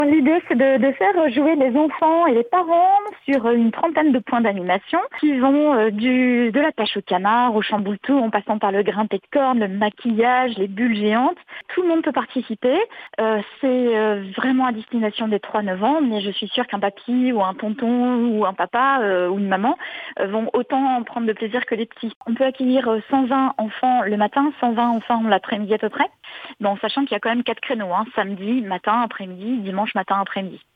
L'idée, c'est de faire jouer les enfants et les parents sur une trentaine de points d'animation qui vont de la pêche au canard, au chamboule-tout, en passant par le grimpé de cornes, le maquillage, les bulles géantes. Tout le monde peut participer. C'est vraiment à destination des 3-9 ans, mais je suis sûre qu'un papy ou un tonton ou un papa ou une maman vont autant en prendre de plaisir que les petits. On peut accueillir 120 enfants le matin, 120 enfants l'après-midi à peu près, bon, sachant qu'il y a quand même 4 créneaux, samedi, matin, après-midi, dimanche, matin, après-midi.